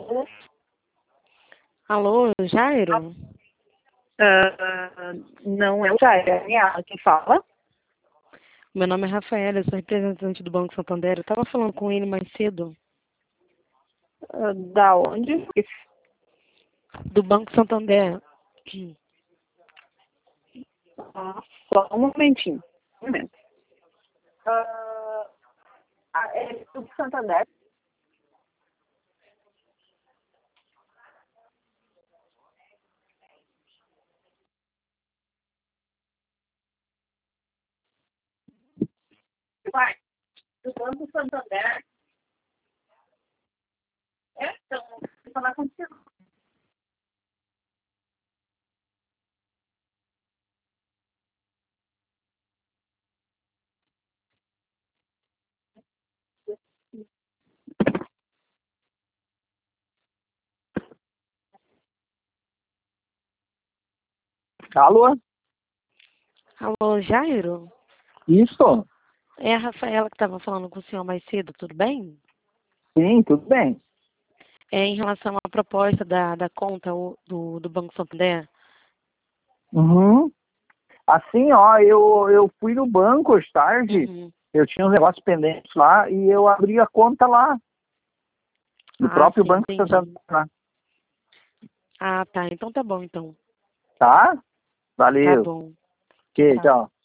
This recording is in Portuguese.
Alô, Jairo? Não é o Jair, é a Daniela quem fala. Meu nome é Rafaela, eu sou representante do Banco Santander. Eu estava falando com ele mais cedo. Da onde? Do Banco Santander. Só um momentinho. Um momento. É do Santander? Vai. Do Banco Santander? Então, vou falar contigo. Alô? Alô, Jairo? Isso? É a Rafaela que estava falando com o senhor mais cedo, tudo bem? Sim, tudo bem. É em relação à proposta da conta do Banco Santander. Uhum. Assim, ó, eu fui no banco hoje tarde, Uhum. eu tinha uns negócios pendentes lá e eu abri a conta lá, no Ah, próprio sim, Banco entendi. Santander, lá. Ah, tá. Então tá bom, então. Tá? Tá Valeu. bom. Ok, Tchau. tchau.